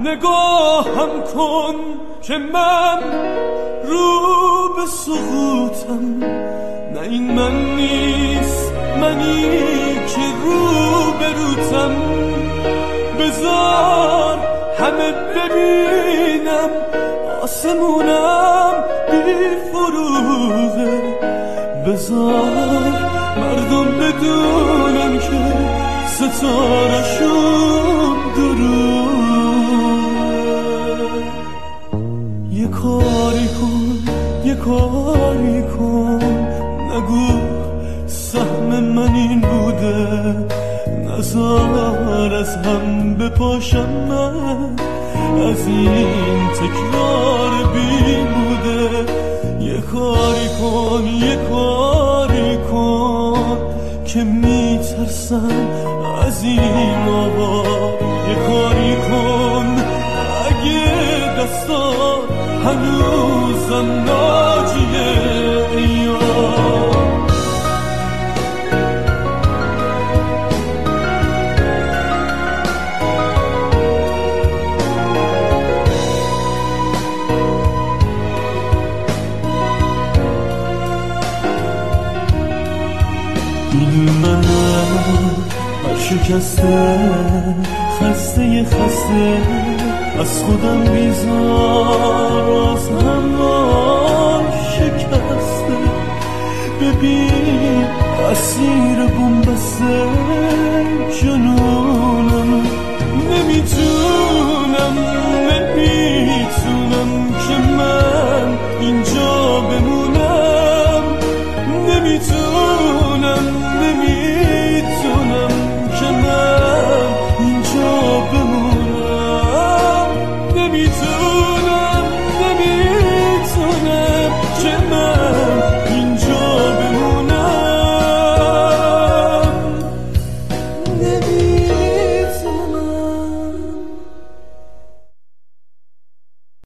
نگاهم کن که من رو به سقوطم، نه این من نیست منی که رو به روتم. بذار همه ببینم آسمونم بی فروغه، بذار مردم بدونم که ستاره‌شون دروغه. یه کاری کن، یه کاری کن، نگو سهم من این بوده، نزار از هم بپاشم من از این تکرار بیهوده. یه کاری کن، یه کاری کن که میترسم از این آوا. یه کاری کن اگه دستان هنوزم ناجیه یا شکسته، خسته خسته، از خودم بیزار، از هم شکسته. ببین اسیر بوم بسته،